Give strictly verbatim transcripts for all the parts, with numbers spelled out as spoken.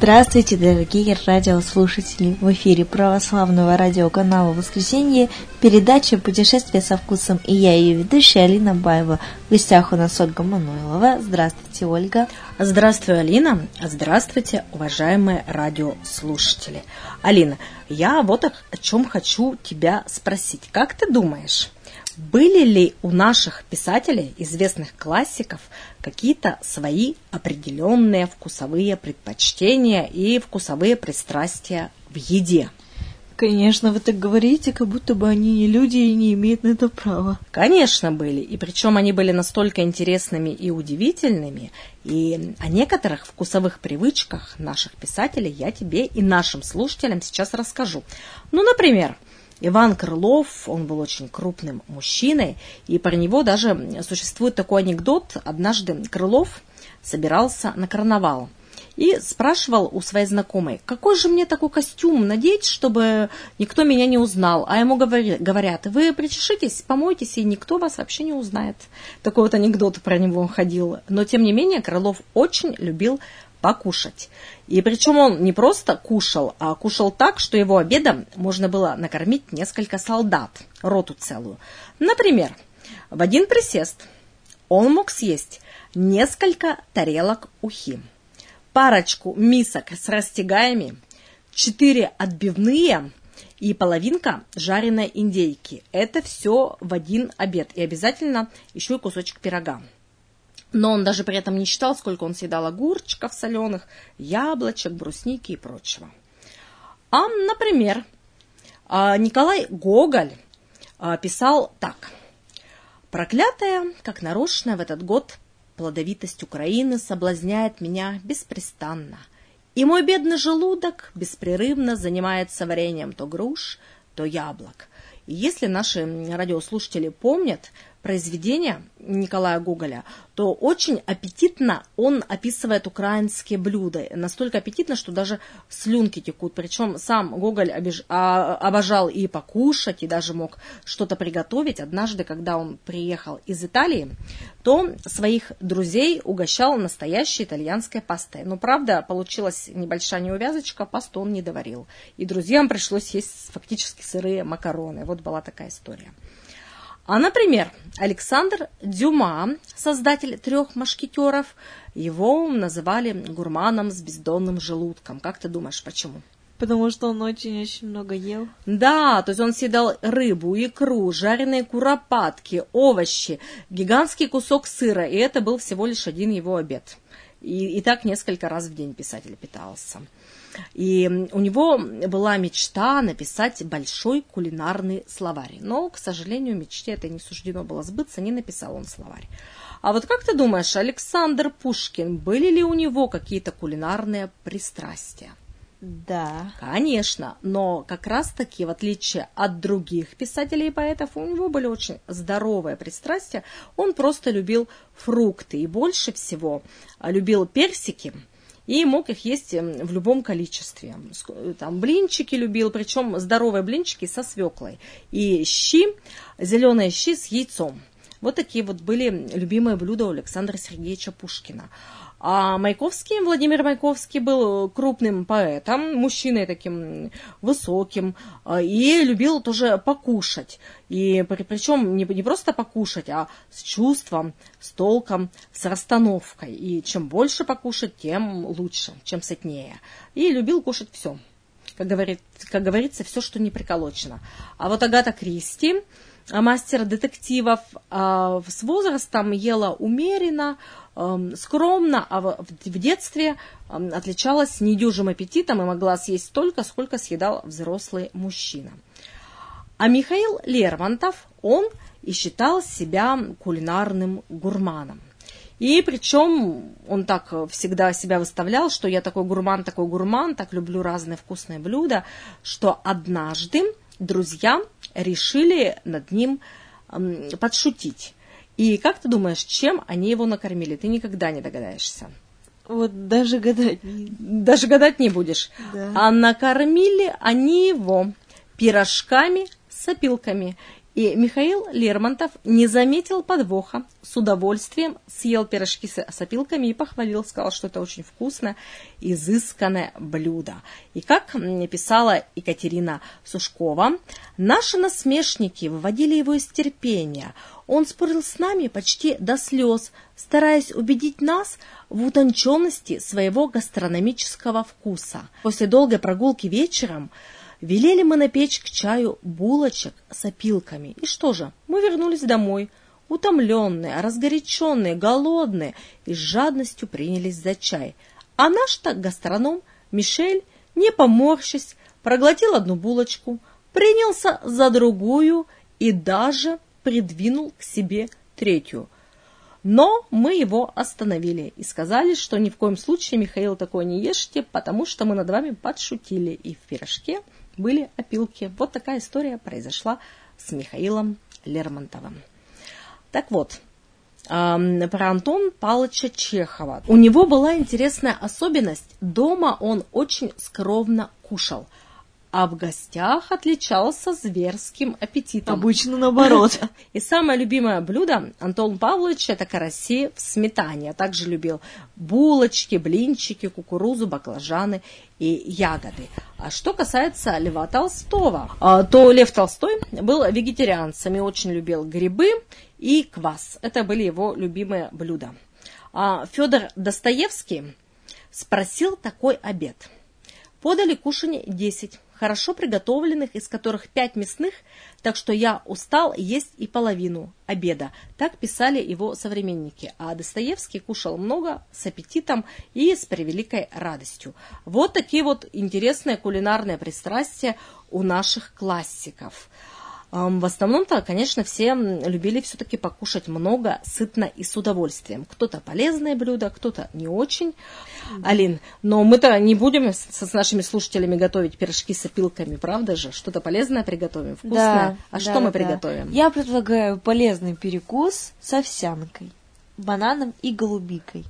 Здравствуйте, дорогие радиослушатели! В эфире православного радиоканала «Воскресенье» передача «Путешествие со вкусом», и я ее ведущая Алина Баева. В гостях у нас Ольга Мануйлова. Здравствуйте, Ольга. Здравствуй, Алина. Здравствуйте, уважаемые радиослушатели. Алина, я вот о чем хочу тебя спросить. Как ты думаешь, были ли у наших писателей, известных классиков, какие-то свои определенные вкусовые предпочтения и вкусовые пристрастия в еде? Конечно, вы так говорите, как будто бы они не люди и не имеют на это права. Конечно, были. И причем они были настолько интересными и удивительными. И о некоторых вкусовых привычках наших писателей я тебе и нашим слушателям сейчас расскажу. Ну, например, Иван Крылов, он был очень крупным мужчиной, и про него даже существует такой анекдот. Однажды Крылов собирался на карнавал и спрашивал у своей знакомой, какой же мне такой костюм надеть, чтобы никто меня не узнал. А ему говори, говорят, вы причешитесь, помойтесь, и никто вас вообще не узнает. Такой вот анекдот про него ходил. Но, тем не менее, Крылов очень любил покушать. И причем он не просто кушал, а кушал так, что его обедом можно было накормить несколько солдат, роту целую. Например, в один присест он мог съесть несколько тарелок ухи, парочку мисок с растягаями, четыре отбивные и половинка жареной индейки. Это все в один обед. И обязательно еще и кусочек пирога. Но он даже при этом не считал, сколько он съедал огурчиков соленых, яблочек, брусники и прочего. А, например, Николай Гоголь писал так. «Проклятая, как нарочно в этот год, плодовитость Украины соблазняет меня беспрестанно, и мой бедный желудок беспрерывно занимается вареньем то груш, то яблок». И если наши радиослушатели помнят произведения Николая Гоголя, то очень аппетитно он описывает украинские блюда. Настолько аппетитно, что даже слюнки текут. Причем сам Гоголь обиж... обожал и покушать, и даже мог что-то приготовить. Однажды, когда он приехал из Италии, то своих друзей угощал настоящей итальянской пастой. Но, правда, получилась небольшая неувязочка, пасту он не доварил. И друзьям пришлось есть фактически сырые макароны. Вот была такая история. А, например, Александр Дюма, создатель «Трех мушкетеров», его называли гурманом с бездонным желудком. Как ты думаешь, почему? Потому что он очень-очень много ел. Да, то есть он съедал рыбу, икру, жареные куропатки, овощи, гигантский кусок сыра, и это был всего лишь один его обед. И, и так несколько раз в день писатель питался. И у него была мечта написать большой кулинарный словарь. Но, к сожалению, мечте это не суждено было сбыться, не написал он словарь. А вот как ты думаешь, Александр Пушкин, были ли у него какие-то кулинарные пристрастия? Да. Конечно, но как раз-таки, в отличие от других писателей и поэтов, у него были очень здоровые пристрастия. Он просто любил фрукты и больше всего любил персики. И мог их есть в любом количестве. Там блинчики любил, причем здоровые блинчики со свеклой. И щи, зеленые щи с яйцом. Вот такие вот были любимые блюда у Александра Сергеевича Пушкина. А Маяковский, Владимир Маяковский был крупным поэтом, мужчиной таким высоким, и любил тоже покушать. И причем не, не просто покушать, а с чувством, с толком, с расстановкой. И чем больше покушать, тем лучше, чем сытнее. И любил кушать все. Как, говорит, как говорится, все, что не приколочено. А вот Агата Кристи, мастер детективов, с возрастом ела умеренно, скромно, а в детстве отличалась недюжим аппетитом и могла съесть столько, сколько съедал взрослый мужчина. А Михаил Лермонтов, он и считал себя кулинарным гурманом. И причем он так всегда себя выставлял, что я такой гурман, такой гурман, так люблю разные вкусные блюда, что однажды друзья решили над ним подшутить. И как ты думаешь, чем они его накормили? Ты никогда не догадаешься. Вот даже гадать не... Даже гадать не будешь. Да. А накормили они его пирожками с опилками. И Михаил Лермонтов не заметил подвоха, с удовольствием съел пирожки с опилками и похвалил, сказал, что это очень вкусное, изысканное блюдо. И как писала Екатерина Сушкова, наши насмешники выводили его из терпения. Он спорил с нами почти до слез, стараясь убедить нас в утонченности своего гастрономического вкуса. После долгой прогулки вечером велели мы напечь к чаю булочек с опилками. И что же, мы вернулись домой, утомленные, разгоряченные, голодные, и с жадностью принялись за чай. А наш-то гастроном Мишель, не поморщись, проглотил одну булочку, принялся за другую и даже придвинул к себе третью. Но мы его остановили и сказали, что ни в коем случае, Михаил, такое не ешьте, потому что мы над вами подшутили, и в пирожке были опилки. Вот такая история произошла с Михаилом Лермонтовым. Так вот, э, про Антона Павловича Чехова. У него была интересная особенность. Дома он очень скромно кушал, а в гостях отличался зверским аппетитом. Обычно наоборот. И самое любимое блюдо Антона Павловича – это караси в сметане. А также любил булочки, блинчики, кукурузу, баклажаны и ягоды. А что касается Льва Толстого, то Лев Толстой был вегетарианцем и очень любил грибы и квас. Это были его любимые блюда. А Федор Достоевский спросил такой обед. Подали кушанье десять, хорошо приготовленных, из которых пять мясных, так что я устал есть и половину обеда. Так писали его современники. А Достоевский кушал много, с аппетитом и с превеликой радостью. Вот такие вот интересные кулинарные пристрастия у наших классиков. В основном-то, конечно, все любили все-таки покушать много, сытно и с удовольствием. Кто-то полезное блюдо, кто-то не очень. Алин, но мы-то не будем с, с нашими слушателями готовить пирожки с опилками, правда же? Что-то полезное приготовим, вкусное. Да, а да, что мы да. приготовим? Я предлагаю полезный перекус с овсянкой, бананом и голубикой.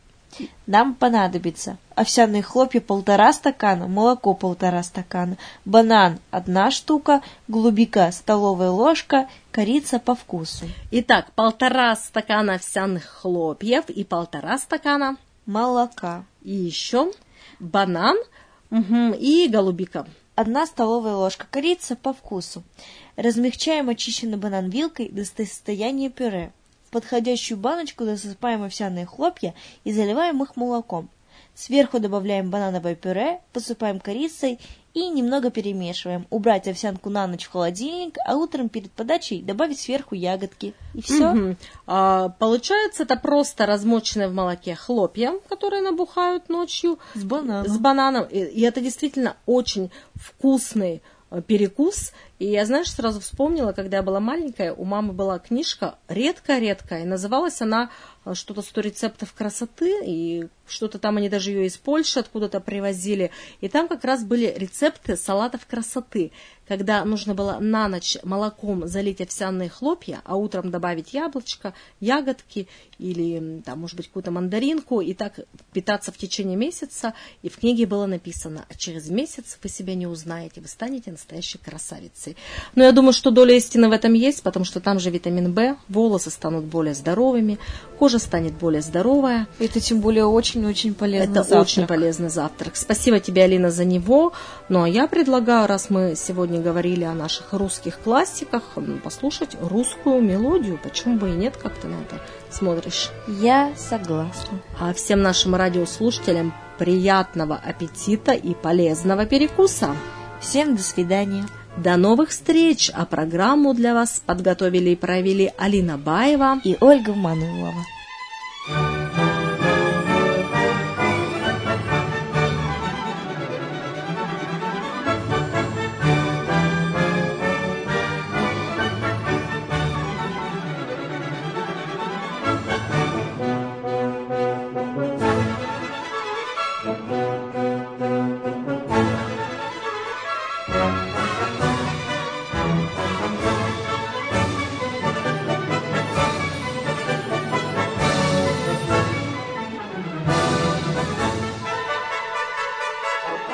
Нам понадобится овсяные хлопья полтора стакана, молоко полтора стакана, банан одна штука, голубика столовая ложка, корица по вкусу. Итак, полтора стакана овсяных хлопьев и полтора стакана молока. И еще банан угу, и голубика. Одна столовая ложка корицы по вкусу. Размягчаем очищенный банан вилкой до состояния пюре. В подходящую баночку засыпаем овсяные хлопья и заливаем их молоком. Сверху добавляем банановое пюре, посыпаем корицей и немного перемешиваем. Убрать овсянку на ночь в холодильник, а утром перед подачей добавить сверху ягодки. И все. Угу. А, получается, это просто размоченные в молоке хлопья, которые набухают ночью. С бананом. С бананом. И, и это действительно очень вкусный перекус. И я, знаешь, сразу вспомнила, когда я была маленькая, у мамы была книжка редко-редко, и называлась она что-то «сто рецептов красоты», и что-то там они даже ее из Польши откуда-то привозили. И там как раз были рецепты салатов красоты, когда нужно было на ночь молоком залить овсяные хлопья, а утром добавить яблочко, ягодки или, там, может быть, какую-то мандаринку, и так питаться в течение месяца. И в книге было написано: а через месяц вы себя не узнаете, вы станете настоящей красавицей. Но я думаю, что доля истины в этом есть, потому что там же витамин В, волосы станут более здоровыми, кожа станет более здоровая. Это тем более очень-очень полезный Это завтрак. очень полезный завтрак. Спасибо тебе, Алина, за него. Ну, а я предлагаю, раз мы сегодня говорили о наших русских классиках, послушать русскую мелодию. Почему бы и нет, как ты на это смотришь? Я согласна. А всем нашим радиослушателям приятного аппетита и полезного перекуса. Всем до свидания. До новых встреч! А программу для вас подготовили и провели Алина Баева и Ольга Мануйлова.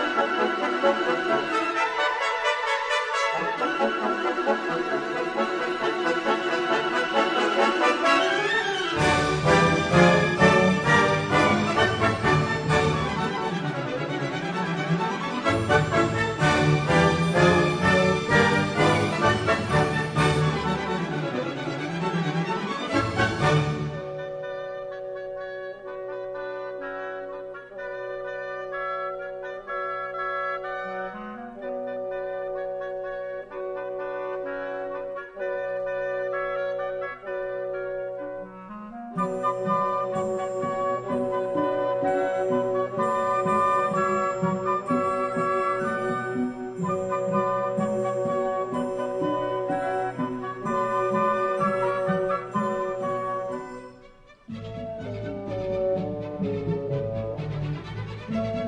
Thank you. Thank you.